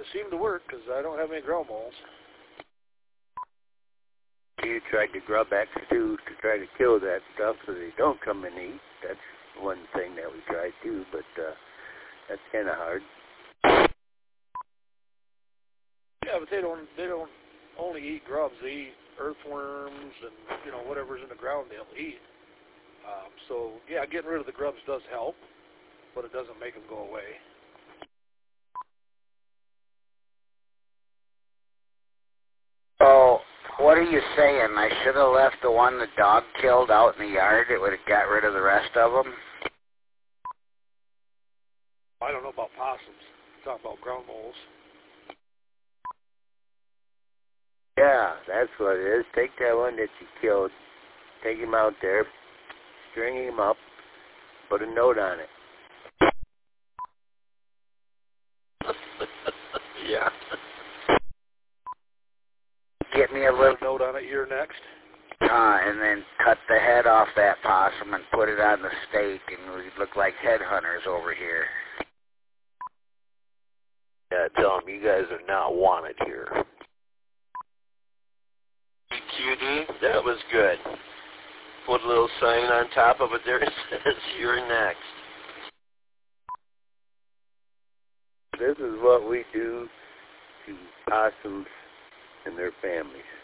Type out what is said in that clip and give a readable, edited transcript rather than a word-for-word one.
seemed to work because I don't have any ground moles. You tried to grub X too to try to kill that stuff so they don't come and eat. That's one thing that we tried too, but that's kind of hard. Yeah, but they don't only eat grubs. They eat earthworms and whatever's in the ground they'll eat. So yeah, getting rid of the grubs does help, but it doesn't make them go away. So what are you saying? I should have left the one the dog killed out in the yard. It would have got rid of the rest of them. I don't know about possums. I'm talking about ground moles. Yeah, that's what it is. Take that one that you killed, take him out there, string him up, put a note on it. Yeah. Get me a little note on it. You're next. and then cut the head off that possum and put it on the stake, and we look like headhunters over here. Yeah, tell them you guys are not wanted here. QD, that was good. Put a little sign on top of it there that says you're next. This is what we do to possums and their families.